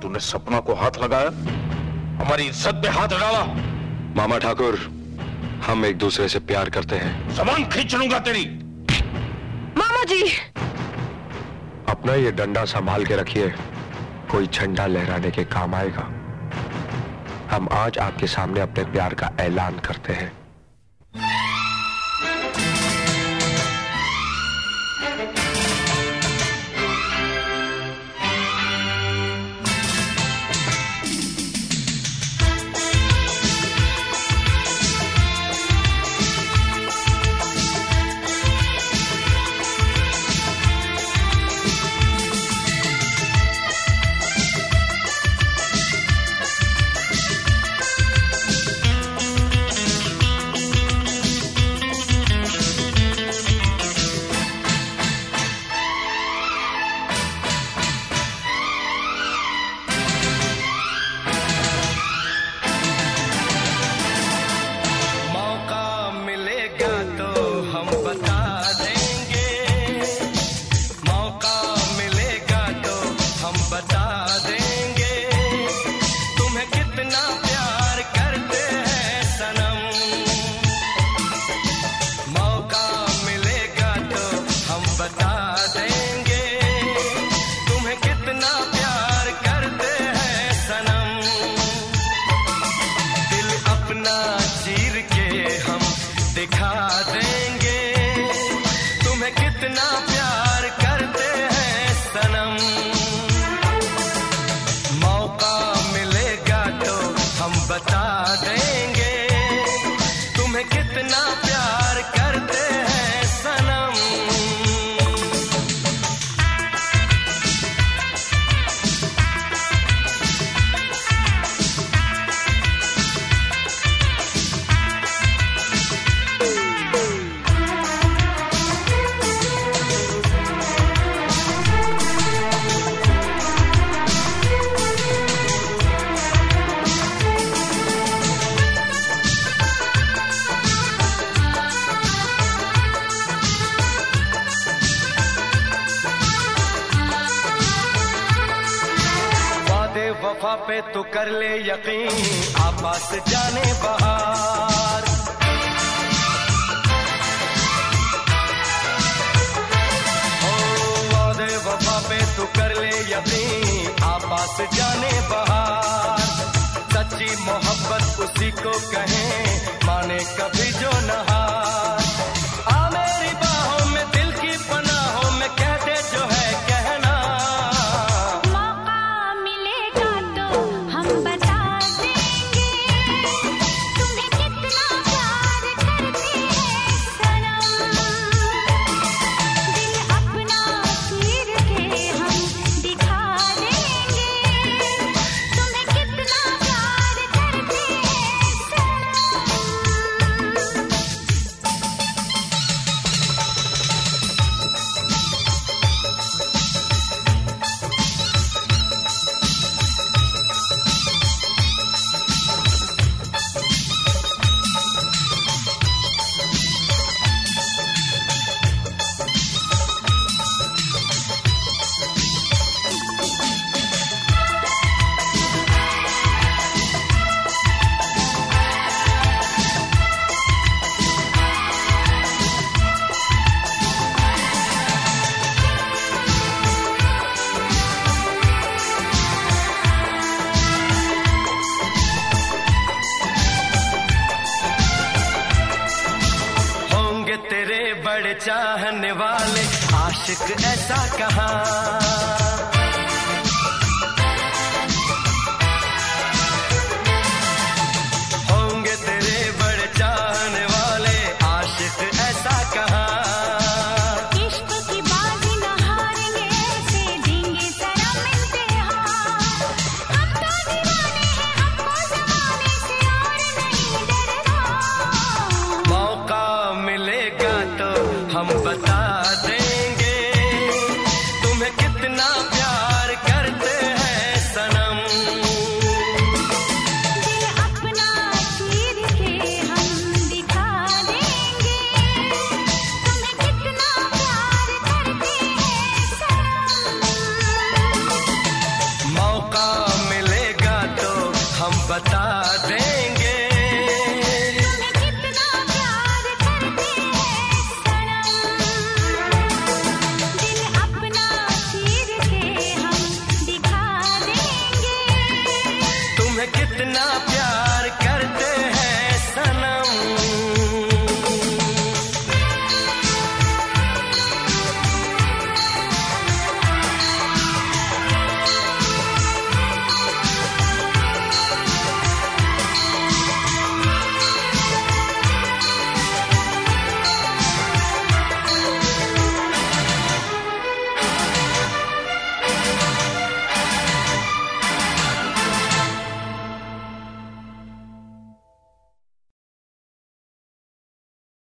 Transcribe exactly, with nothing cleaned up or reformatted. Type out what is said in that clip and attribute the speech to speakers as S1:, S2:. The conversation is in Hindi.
S1: तूने सपना को हाथ लगाया, हमारी इज्जत पे हाथ डाला।
S2: मामा ठाकुर, हम एक दूसरे से प्यार करते हैं।
S1: जबान खींच लूंगा तेरी।
S3: मामा जी,
S2: अपना ये डंडा संभाल के रखिए, कोई झंडा लहराने के काम आएगा। हम आज आपके सामने अपने प्यार का ऐलान करते हैं।
S4: वफा पे तो कर ले यकीन, आपास जाने बहार। ओ वादे वफा पे तो कर ले यकीन, आपास जाने बहार। सच्ची मोहब्बत उसी को कहें, माने कभी जो नहार। आ मेरी बाहों में दिल की पनाहों में कह दे जो है कहना। तेरे बड़े चाहने वाले आशिक ऐसा कहाँ।